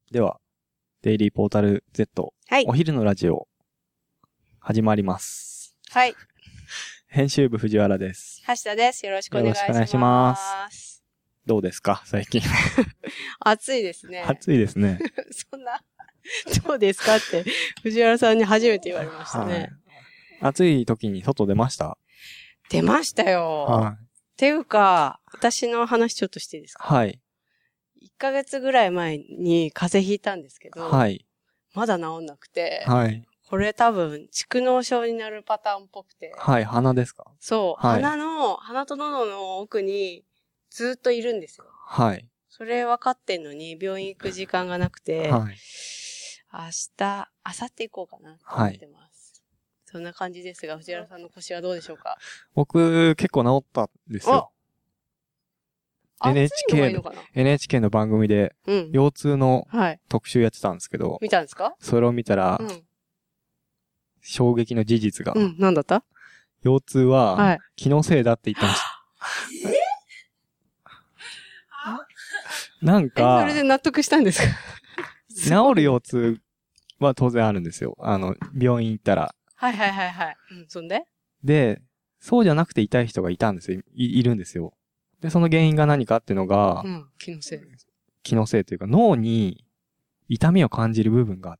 では、デイリーポータル Z、 はい。 お昼のラジオ、始まります。 はい。 編集部藤原です。 橋田です。よろしくお願いします。 よろしくお願いします。どうですか最近。 暑いですね。 暑いですね。 そんな、どうですかって藤原さんに初めて言われましたね。 はい、暑い時に外出ました？ 出ましたよ。はい。っていうか、私の話ちょっとしていいですか？ はい。 1ヶ月ぐらい前に風邪ひいたんですけど、 はい。 まだ治んなくて、 はい。 これ多分、蓄膿症になるパターンっぽくて。 はい、鼻ですか？ そう、 はい、 鼻と喉の奥にずっといるんですよ。 はい。 それ分かってんのに、病院行く時間がなくて、はい。明後日行こうかなと思ってます。はい、そんな感じですが、藤原さんの腰はどうでしょうか？ 僕、結構治ったんですよ。NHK の番組で、腰痛の特集やってたんですけど、 見たんですか？ それを見たら、衝撃の事実が。 何だった？ 腰痛は、気のせいだって言ってました。なんか、 それで納得したんですか？ 治る腰痛は当然あるんですよ。病院行ったら。 はいはいはいはい。そんで？ で、そうじゃなくて痛い人がいたんですよ。いるんですよ。で、その原因が何かっていうのが、 気のせい。 気のせいというか、脳に痛みを感じる部分があって、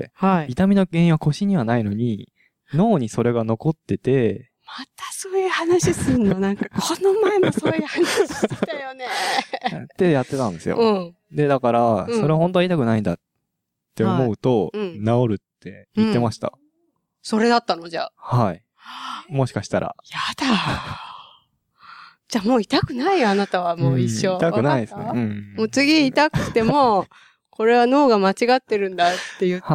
はい。 痛みの原因は腰にはないのに、脳にそれが残ってて、 またそういう話すんのなんか、この前もそういう話してたよね。 ってやってたんですよ。で、だから、それ本当は痛くないんだって思うと、治るって言ってました。 それだったのじゃあ。 はい。もしかしたら。 やだ。じゃあもう痛くないよ、あなたはもう一生。 痛くないですね。 もう次痛くても、これは脳が間違ってるんだって言って、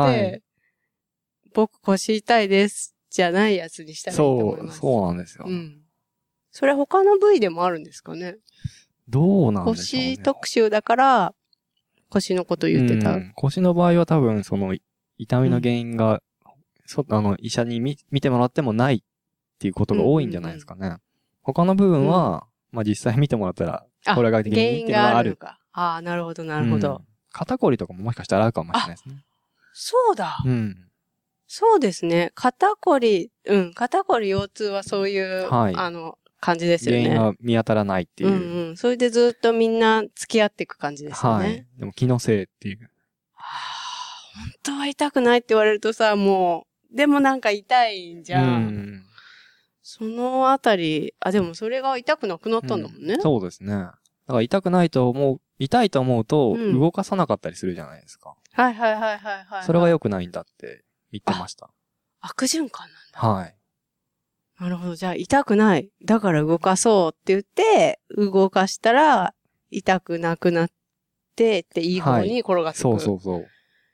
僕腰痛いです。じゃないやつにしたらいいと思います。 そうなんですよ。 それ他の部位でもあるんですかね？ どうなんでしょうね。 腰特集だから、腰のこと言ってた。 腰の場合は多分、痛みの原因が、医者に見てもらってもないっていうことが多いんじゃないですかね。他の部分は、実際見てもらったら、これが原因っていうのがある。 ああ、なるほど、なるほど。 肩こりとかももしかしたらあるかもしれないですね。 そうだ。そうですね。肩こり、腰痛はそういう、感じですよね。 原因が見当たらないっていう。 それでずっとみんな付き合っていく感じですよね。はい。 でも気のせいっていう。 本当は痛くないって言われるとさ、もう、でもなんか痛いんじゃん。そのあたり、でもそれが痛くなくなったんだもんね。 そうですね。だから痛いと思うと、動かさなかったりするじゃないですか。 はいはいはいはいはい。 それが良くないんだって言ってました。 悪循環なんだ。 はい。 なるほど。じゃあ痛くない。だから動かそうって言って、動かしたら痛くなくなってっていい方に転がっていく。 そう。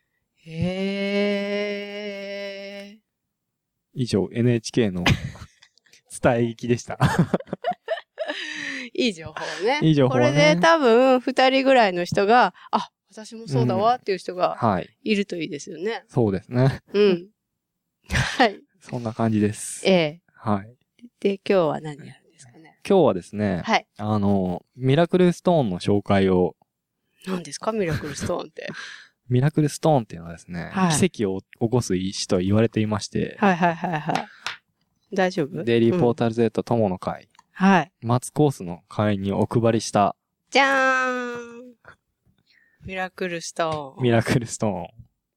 へー。 以上 NHK の伝え聞きでした。 いい情報ね。 いい情報ね。 これで多分2人ぐらいの人が、私もそうだわっていう人がいるといいですよね。 そうですね。 はい。 そんな感じです。はい。 で、今日は何やるんですかね？ 今日はですね、 はい。 ミラクルストーンの紹介を。 何ですかミラクルストーンって。 ミラクルストーンっていうのはですね、奇跡を起こす石と言われていまして。 はい。大丈夫？ デイリーポータル Z 友の会。 はい。 松コースの会にお配りした。 じゃーん。ミラクルストーン。 ミラクルストーン。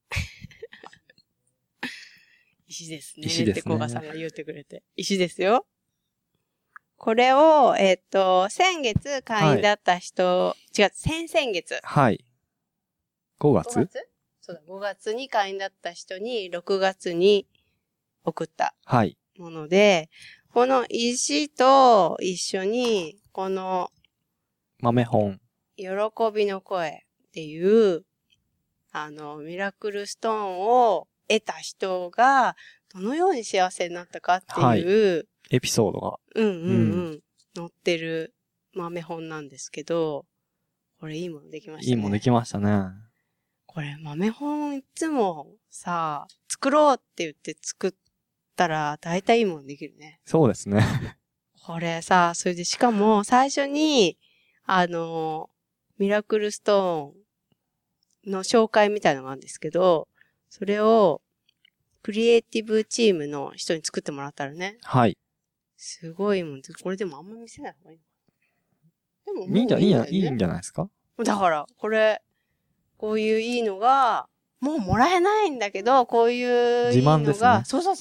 石ですね。 石ですね。 って小賀さんが言ってくれて。石ですよ。これを、先月会員だった人、違う、先々月。 はい。5月？ そうだ、5月に会員だった人に6月に送ったもので、この石と一緒に、この豆本。 喜びの声っていう、ミラクルストーンを得た人が、どのように幸せになったかっていう、 エピソードが。 載ってる豆本なんですけど、これいいものできましたね。 いいものできましたね。 これ豆本いつもさ、作ろうって言って作ったら大体いいものできるね。 そうですね。 これさ、それでしかも最初に、ミラクルストーンの紹介みたいなのがあるんですけど、それを、クリエイティブチームの人に作ってもらったらね。 はい。 すごいもん。これでもあんま見せない方がいいのかな。でももういいんじゃないですか？ だから、こういういいのが、もうもらえないんだけど、こういういいのが、 自慢ですね。 そう、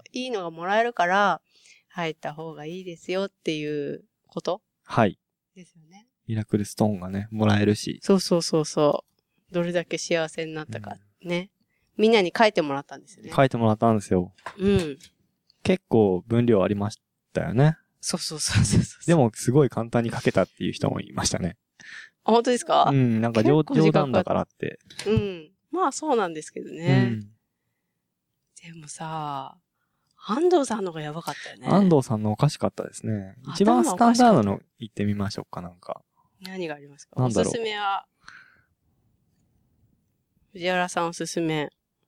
いいのがもらえるから、入った方がいいですよっていうことはい。 ですよね。 ミラクルストーンがね、もらえるし。 そう。どれだけ幸せになったか、ね。みんなに書いてもらったんですよね。 書いてもらったんですよ。 うん。 結構分量ありましたよね。 そう。 でも、すごい簡単に書けたっていう人もいましたね。 あ、本当ですか？ うん、なんか冗談だからって。 うん。まあそうなんですけどね。でもさ、安藤さんのがやばかったよね。 安藤さんのおかしかったですね。一番スタンダードの言ってみましょうか、なんか。 何がありますか？おすすめは、藤原さんおすすめ。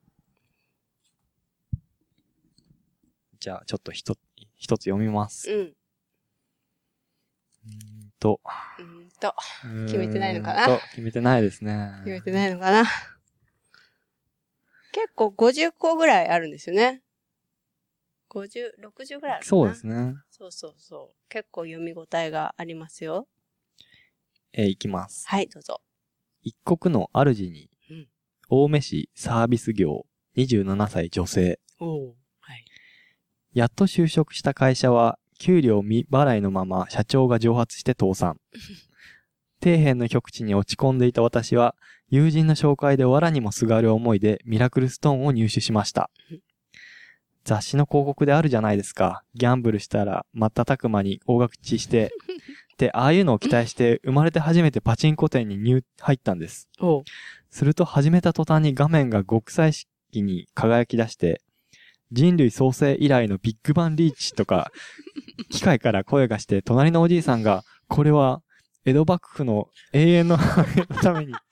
じゃあ、ちょっと一つ読みます。 うん。決めてないのかな？ 決めてないですね。 決めてないのかな？結構50個ぐらいあるんですよね。60ぐらいあるかな。 そうですね。 そう。結構読み応えがありますよ。 いきます。 はい、どうぞ。 一国の主に、青梅市サービス業、27歳女性。 はい。 やっと就職した会社は、給料未払いのまま社長が蒸発して倒産。底辺の極地に落ち込んでいた私は、友人の紹介で藁にもすがる思いでミラクルストーンを入手しました。雑誌の広告であるじゃないですか。ギャンブルしたら瞬く間に大勝ちして、で、ああいうのを期待して生まれて初めてパチンコ店に入ったんです。すると始めた途端に画面が極彩色に輝き出して、人類創生以来のビッグバンリーチとか、機械から声がして、隣のおじいさんが、これは江戸幕府の永遠のために、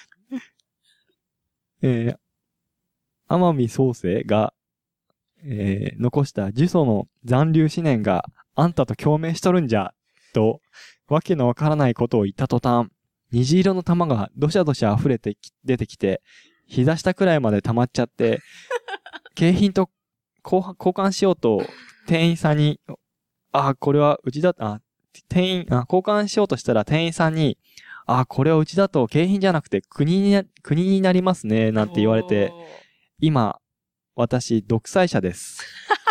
天海創生が、残した呪詛の残留思念があんたと共鳴しとるんじゃ、と、わけのわからないことを言った途端、虹色の玉がどしゃどしゃ溢れて出てきて、膝下くらいまで溜まっちゃって、景品と交換しようと店員さんに、これはうちだ、交換しようとしたら店員さんに、これはうちだと景品じゃなくて国になりますね、なんて言われて、今、私、独裁者です。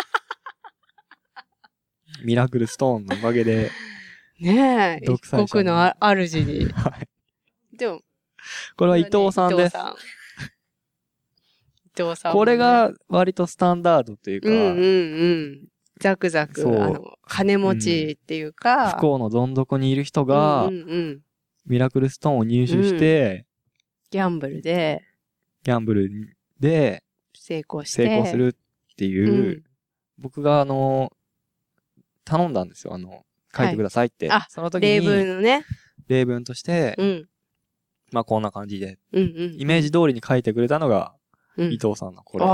ミラクルストーンのおかげで。 ねえ、一国の主に。 はい。 でも、 これは伊藤さんです。 伊藤さん。 これが割とスタンダードというか。 ザクザク、金持ちっていうか。 不幸のどん底にいる人が、ミラクルストーンを入手して、 ギャンブルで、成功するっていう、僕が頼んだんですよ。書いてくださいって。その時に。 例文のね。 例文として、まあこんな感じで、イメージ通りに書いてくれたのが、伊藤さんのこれ。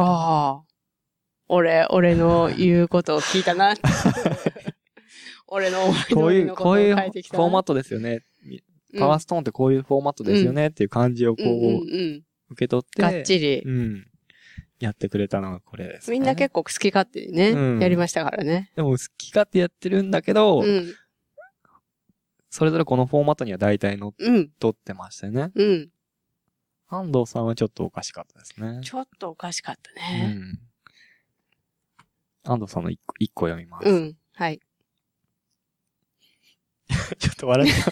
俺の言うことを聞いたな。俺の思い通りのことを書いてきたな。 こういうフォーマットですよね。パワーストーンってこういうフォーマットですよねっていう感じをこう、受け取って、 がっちり。 やってくれたのがこれです、 みんな結構好き勝手にね、やりましたからね。 でも好き勝手やってるんだけど、それぞれこのフォーマットには大体乗っ取ってましたよね。安藤さんはちょっとおかしかったですね。 ちょっとおかしかったね。 安藤さんの一個読みます。 はい。 ちょっと笑っちゃう。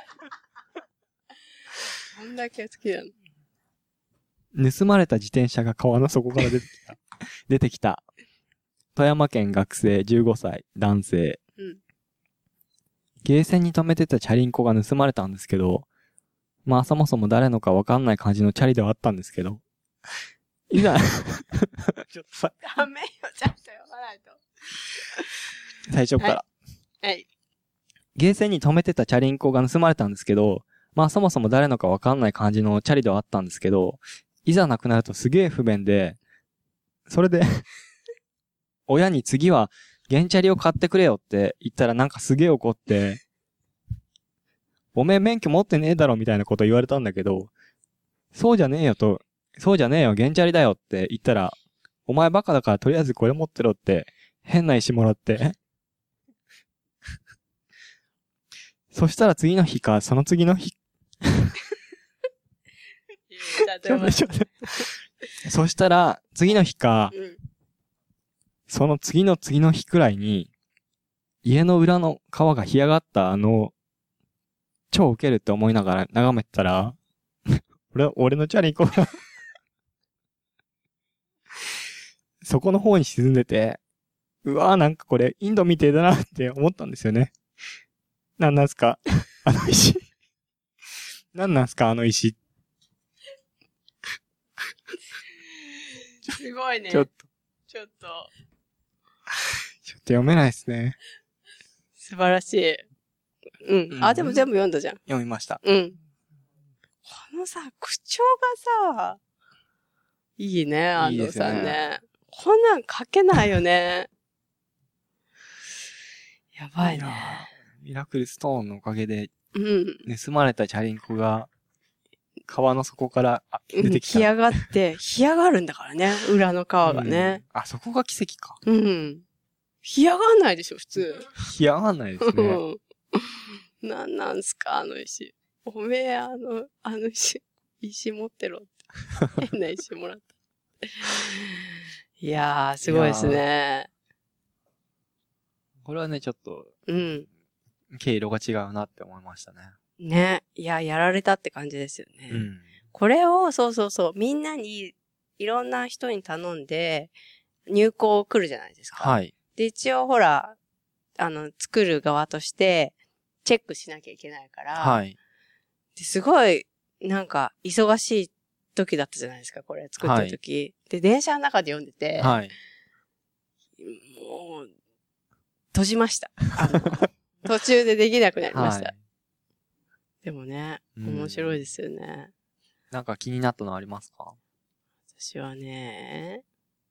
どんだけ好きなの？ 盗まれた自転車が川の底から出てきた。富山県学生15歳男性。ゲーセンに止めてたチャリンコが盗まれたんですけど、まあそもそも誰のかわかんない感じのチャリではあったんですけど、いざ、ちょっとさ、 ダメよ、ちゃんと読まないと。 最初から。 はい。 ゲーセンに止めてたチャリンコが盗まれたんですけど、まあそもそも誰のかわかんない感じのチャリではあったんですけど、いざなくなるとすげえ不便で、それで、親に次は原チャリを買ってくれよって言ったらなんかすげえ怒って、おめえ免許持ってねえだろみたいなこと言われたんだけど、 そうじゃねえよ、ゲンチャリだよって言ったら、お前バカだからとりあえずこれ持ってろって、変な石もらって。そしたら次の日か、その次の日。そしたら、次の日か、その次の次の日くらいに、家の裏の川が干上がった超ウケるって思いながら眺めてたら、俺のチャリンコがそこの方に沈んでて、うわーなんかこれインドみてえだなって思ったんですよね。なんすかあの石。なんすかあの石。 すごいね。 ちょっと読めないですね。 素晴らしい。うん。あ、でも全部読んだじゃん。 読みました。 うん。このさ、口調がさ、いいね、安藤さんね。こんなん書けないよね。やばいね。 ミラクルストーンのおかげで、 盗まれたチャリンコが、川の底から出てきた。 干上がるんだからね、裏の川がね。 あ、そこが奇跡か。 干上がんないでしょ、普通。 干上がんないですね。 なんすか、あの石。おめえ、あの石持ってろって。変な石もらった。いやー、すごいですね。 これはね、ちょっと、毛色が違うなって思いましたね。 ね。いや、やられたって感じですよね。これを、そう、みんなに、いろんな人に頼んで、入稿来るじゃないですか。 はい。 で、一応ほら、作る側として、チェックしなきゃいけないから、 はい。 ですごい、なんか、忙しい時だったじゃないですか、これ、作ってる時。はい、で、電車の中で読んでて、 はい。 もう、閉じました。途中でできなくなりました。はい、でもね、面白いですよね。 なんか気になったのありますか？ 私はね、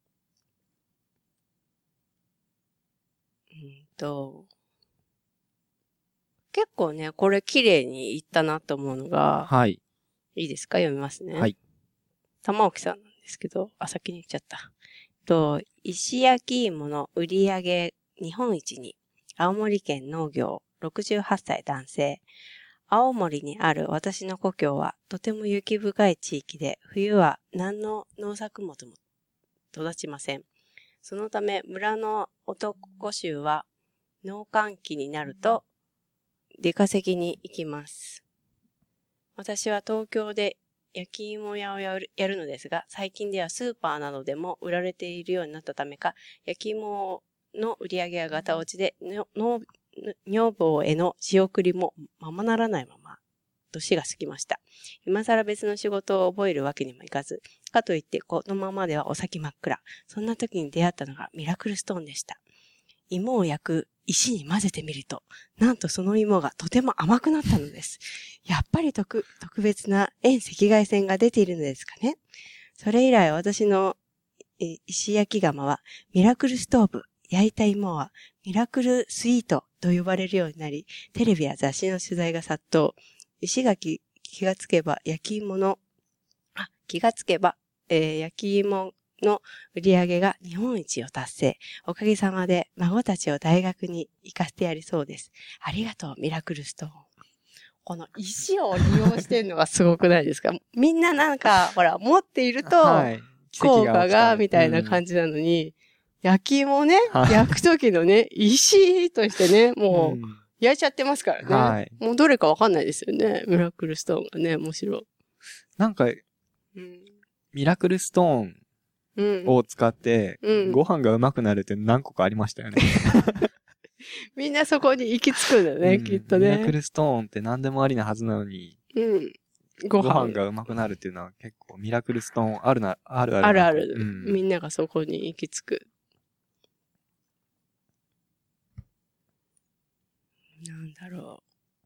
結構ね、これ綺麗にいったなと思うのが、 はい。 いいですか？読みますね。 はい。 玉置さんなんですけど、先に言っちゃった。石焼き芋の売り上げ日本一に、青森県農業68歳男性。青森にある私の故郷はとても雪深い地域で、冬は何の農作物も育ちません。そのため村の男衆は農閑期になると出稼ぎに行きます。私は東京で焼き芋屋をやるのですが、最近ではスーパーなどでも売られているようになったためか、焼き芋の売り上げがガタ落ちで、女房への仕送りもままならないまま、年が過ぎました。今更別の仕事を覚えるわけにもいかず、かといってこのままではお先真っ暗。そんな時に出会ったのがミラクルストーンでした。芋を焼く石に混ぜてみると、なんとその芋がとても甘くなったのです。やっぱり特別な遠赤外線が出ているのですかね。それ以来私の石焼き窯はミラクルストーブ、焼いた芋はミラクルスイートと呼ばれるようになり、テレビや雑誌の取材が殺到。気がつけば焼き芋の売り上げが日本一を達成。おかげさまで孫たちを大学に行かせてやりそうです。ありがとう、ミラクルストーン。この石を利用してるのがすごくないですか？みんななんか、ほら、持っていると、効果が、みたいな感じなのに、焼き芋ね、焼くときのね、石としてね、もう、焼いちゃってますからね。はい。もうどれかわかんないですよね。ミラクルストーンがね、面白い。 なんか、ミラクルストーンを使って、ご飯がうまくなるって何個かありましたよね。 みんなそこに行き着くんだね、きっとね。 ミラクルストーンって何でもありなはずなのに、ご飯がうまくなるっていうのは結構ミラクルストーンある。 ある。みんながそこに行き着く。なんだろ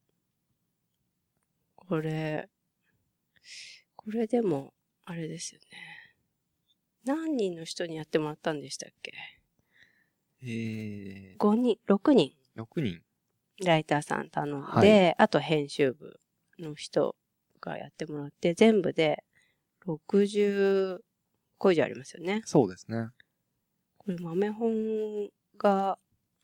う。これでも、あれですよね。何人の人にやってもらったんでしたっけ？6人。 6人。 ライターさん頼んで、あと編集部の人がやってもらって、全部で 60個以上ありますよね。 そうですね。 これ豆本が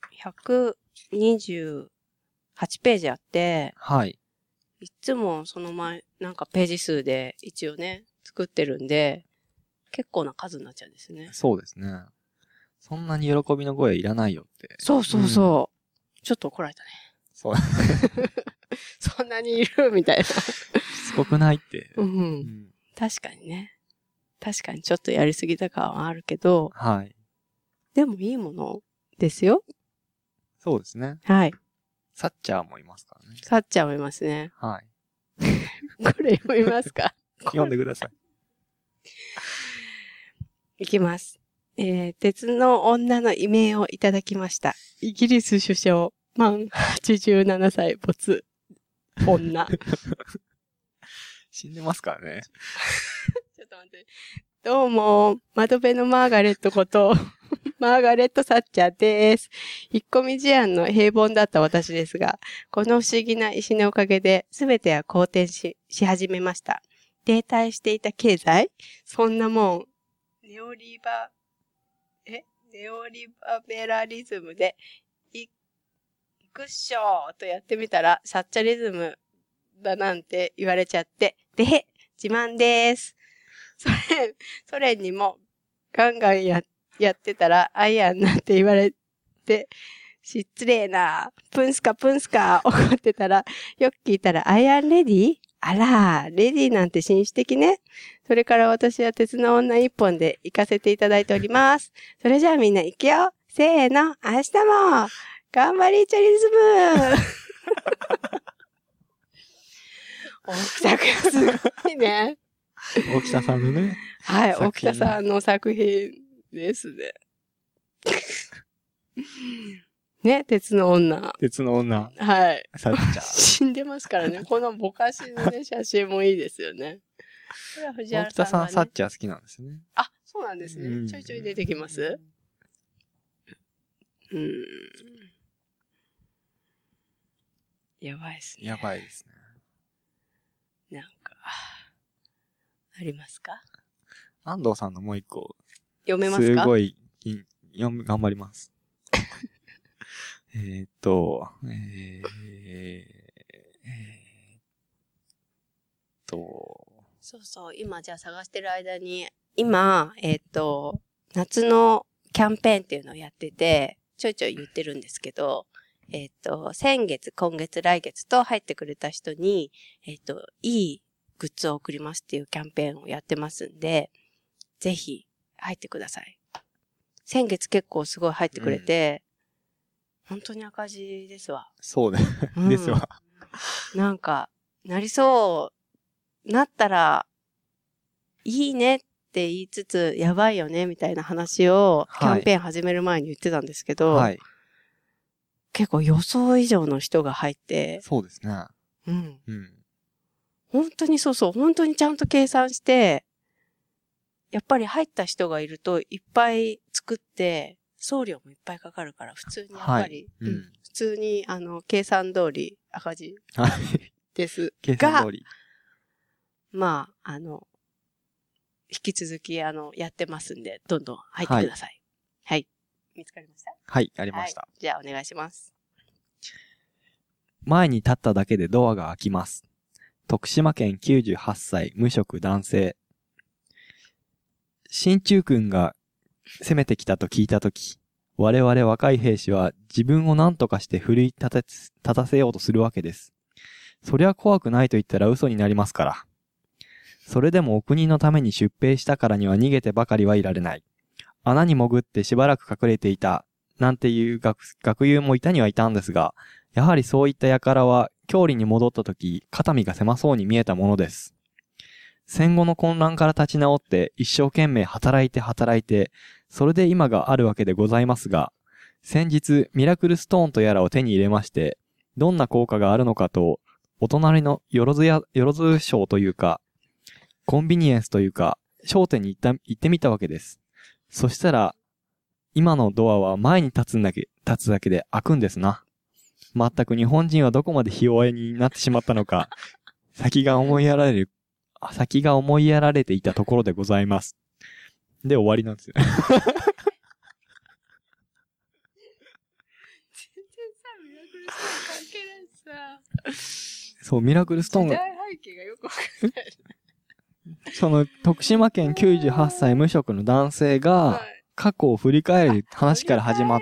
128ページあって、 はい。 いつもその前、なんかページ数で一応ね、作ってるんで、結構な数になっちゃうんですね。 そうですね。そんなに喜びの声いらないよって。 そうそうそう。ちょっと怒られたね。 そう。 そんなにいるみたいな。 しつこくないって。 確かにね。確かにちょっとやりすぎた感はあるけど。 はい。 でもいいものですよ。 そうですね。 はい。 サッチャーもいますからね。 サッチャーもいますね。 はい。 これ読みますか？ 読んでください。 いきます。鉄の女の異名をいただきました。イギリス首相、満87歳没。女。 死んでますからね。 ちょっと待って。どうも、窓辺のマーガレットこと、マーガレット・サッチャーです。引っ込み思案の平凡だった私ですが、この不思議な石のおかげで、すべては好転し始めました。停滞していた経済？そんなもん、ネオリバベラリズムで、いくっしょーとやってみたら、サッチャリズムだなんて言われちゃって、でへ、自慢です。ソ連にもガンガンやってたら、アイアンなんて言われて、失礼な、プンスカ怒ってたら、よく聞いたら、アイアンレディ？あら、レディなんて紳士的ね。それから私は鉄の女一本で行かせていただいております。それじゃあみんな行くよ。せーの、明日も頑張りチャリズム大北くんすごいね。 大北さんのね。 はい、大北さんの作品ですね。ね、鉄の女。 鉄の女。 はい。 サッチャー。 死んでますからね。このぼかしのね、写真もいいですよね。これは藤原さんが、ね。大北さんサッチャー好きなんですね。 あ、そうなんですね。ちょいちょい出てきます？やばいですね。 やばいですね。なんか、ありますか？ 安藤さんのもう一個。 読めますか？ すごい、頑張ります。 そうそう、今じゃあ探してる間に、今、夏のキャンペーンっていうのをやってて、ちょいちょい言ってるんですけど、先月、今月、来月と入ってくれた人に、いいグッズを送りますっていうキャンペーンをやってますんで、ぜひ入ってください。先月結構すごい入ってくれて、本当に赤字ですわ。 そうね。ですわ。 なんか、なりそう、なったら、いいねって言いつつ、やばいよねみたいな話を、キャンペーン始める前に言ってたんですけど、はい、結構予想以上の人が入って、 そうですね。 本当に本当にちゃんと計算して、やっぱり入った人がいるといっぱい作って、送料もいっぱいかかるから、普通にやっぱり、普通に計算通り赤字ですが、計算通り。まあ、引き続きやってますんで、どんどん入ってください。はい。見つかりました？ はい、ありました。 はい、じゃあお願いします。 前に立っただけでドアが開きます。徳島県98歳無職男性。進駐軍が攻めてきたと聞いたとき、我々若い兵士は自分を何とかして奮い立たせようとするわけです。そりゃ怖くないと言ったら嘘になりますから。それでもお国のために出兵したからには逃げてばかりはいられない。穴に潜ってしばらく隠れていた、なんていう学友もいたにはいたんですが、やはりそういった輩は、郷里に戻ったとき、肩身が狭そうに見えたものです。戦後の混乱から立ち直って一生懸命働いて、それで今があるわけでございますが、先日ミラクルストーンとやらを手に入れまして、どんな効果があるのかと、お隣のよろず商というか、コンビニエンスというか、商店に行ってみたわけです。そしたら、今のドアは前に立つだけで開くんですな。まったく日本人はどこまでひ弱になってしまったのか、先が思いやられる先が思いやられていたところでございます。で、終わりなんですよ。 全然さ、ミラクルストーン関係ないさ。 そう、ミラクルストーンが。 時代背景がよくわかんない。 その、徳島県98歳無職の男性が、過去を振り返る話から始まって、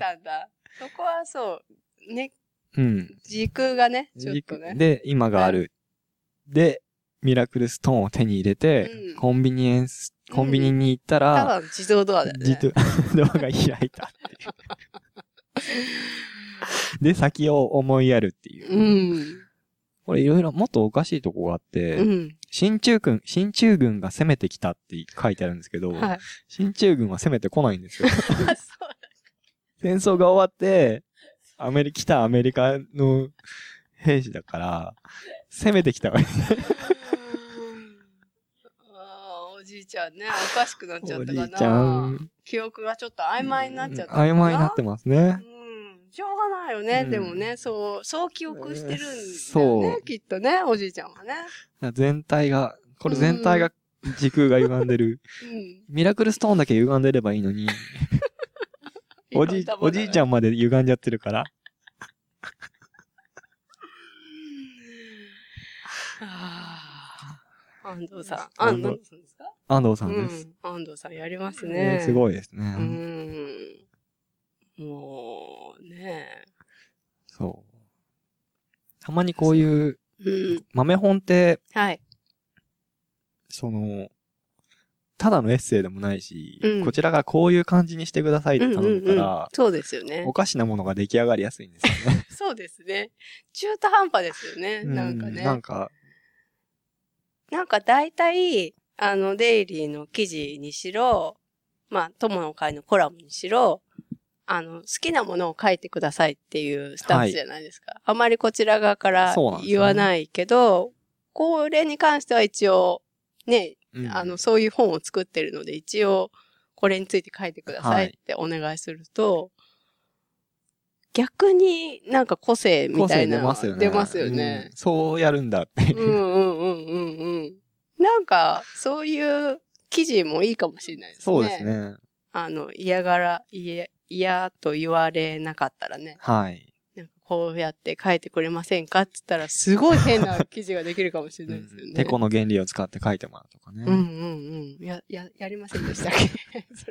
そこはそう、ね。 うん。 時空がね、ちょっとね。 で、今がある。で、ミラクルストーンを手に入れて、コンビニに行ったら、 ただの自動ドアだよね。 自動ドアが開いたっていう。で、先を思いやるっていう。 うん。 これいろいろもっとおかしいとこがあって、うん、進駐軍が攻めてきたって書いてあるんですけど、はい、進駐軍は攻めてこないんですよ。戦争が終わって、来たアメリカの兵士だから、攻めてきたわけね。 おじいちゃんね、おかしくなっちゃったかな。おじいちゃん。記憶がちょっと曖昧になっちゃったかな。 曖昧になってますね。 しょうがないよね、でもね、そう記憶してるんだよね、きっとね、おじいちゃんはね。 全体が時空が歪んでる。ミラクルストーンだけ歪んでればいいのに、おじいちゃんまで歪んじゃってるから。 安藤さん。安藤さんですか？ 安藤さんです。 安藤さんやりますね。 すごいですね。 もう、ね。 そう。たまにこういう、豆本って、 はい。 ただのエッセイでもないし、こちらがこういう感じにしてくださいって頼むから、 そうですよね。 おかしなものが出来上がりやすいんですよね。 そうですね。中途半端ですよね。なんかね。 なんか大体、デイリーの記事にしろ、まあ、友の会のコラムにしろ、好きなものを書いてくださいっていうスタンスじゃないですか。はい、あまりこちら側から言わないけど、これに関しては一応、ね、そういう本を作ってるので、一応、これについて書いてくださいってお願いすると、逆になんか個性みたいな。出ますよね。 そうやるんだって。 なんか、そういう記事もいいかもしれないですね。 そうですね。 嫌と言われなかったらね。 はい。 なんかこうやって書いてくれませんかって言ったら、すごい変な記事ができるかもしれないですよね。 てこの原理を使って書いてもらうとかね。 やりませんでしたっけそ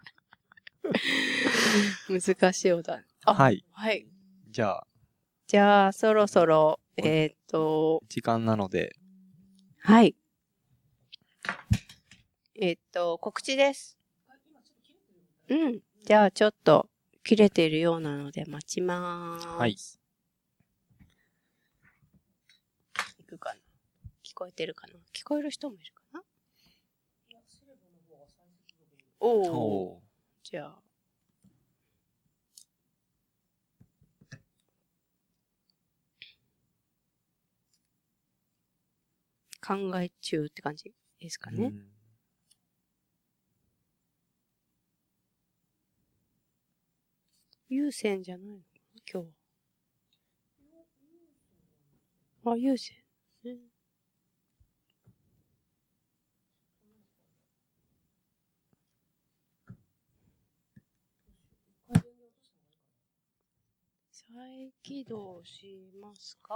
れ。難しいようだ。 はい。 はい。 じゃあ、そろそろ、 時間なので。 はい。告知です。じゃあ、ちょっと、切れているようなので、待ちまーす。はい。行くかな？聞こえてるかな？聞こえる人もいるかな？おー。じゃあ。考え中って感じですかね。優先じゃないのかな今日は。優先。再起動しますか？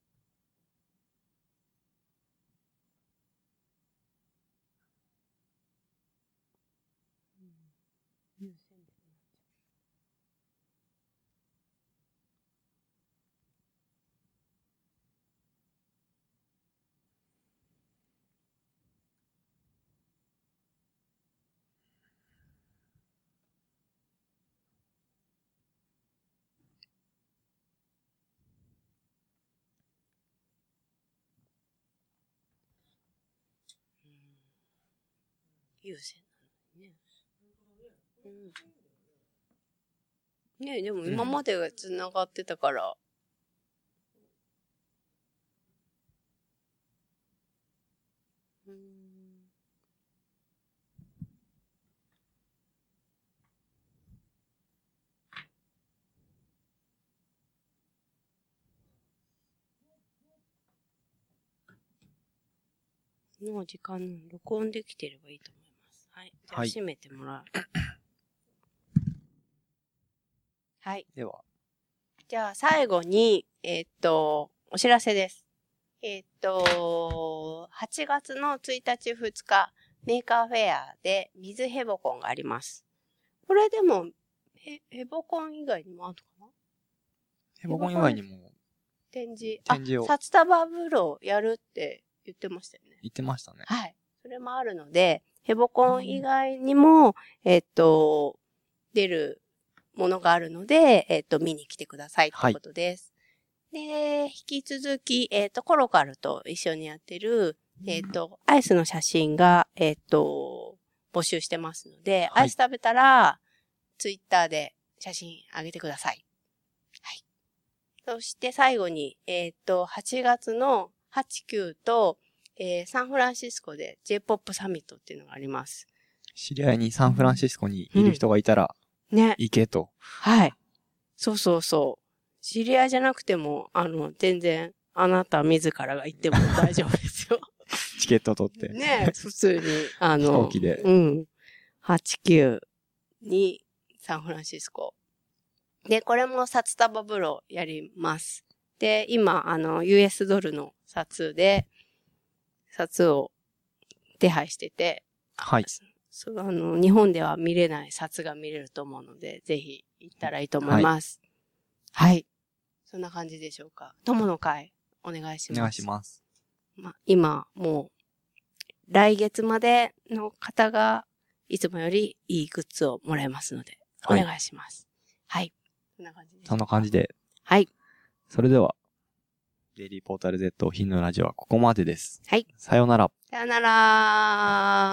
優先。優先なのね。ねえ、でも今までが繋がってたから。 の時間、録音できてればいいと思います。はい。じゃあ、 はい閉めてもらう。はい。 では。 じゃあ、最後に、お知らせです。8月の1日2日、メーカーフェアで水ヘボコンがあります。これでも、ヘボコン以外にもあるのかな？ ヘボコン以外にも展示を。 札束風呂やるって言ってましたよね。 言ってましたね。 はい。それもあるので、ヘボコン以外にも、出るものがあるので、見に来てくださいってことです。はい、で、引き続き、コロカルと一緒にやってる、アイスの写真が、募集してますので、はい、アイス食べたら、ツイッターで写真あげてください。はい。そして最後に、8月の8、9と、サンフランシスコで J-POP サミットっていうのがあります。 知り合いにサンフランシスコにいる人がいたら、ね。行けと。 はい。そうそうそう。知り合いじゃなくても、全然、あなた自らが行っても大丈夫ですよ。 チケット取って。 ね、普通に、 飛行機で。 うん。8、9にサンフランシスコ。で、これも札束風呂やります。で、今、US ドルの札で、札を手配してて、 はい。 日本では見れない札が見れると思うので、ぜひ行ったらいいと思います。はい。はい、そんな感じでしょうか。友の会、お願いします。 お願いします。 今、もう、来月までの方が、いつもよりいいグッズをもらえますので、お願いします。はい。そんな感じで。 そんな感じで。 はい。 それでは、デイリーポータル Z お昼のラジオはここまでです。 はい。 さようなら。 さようなら。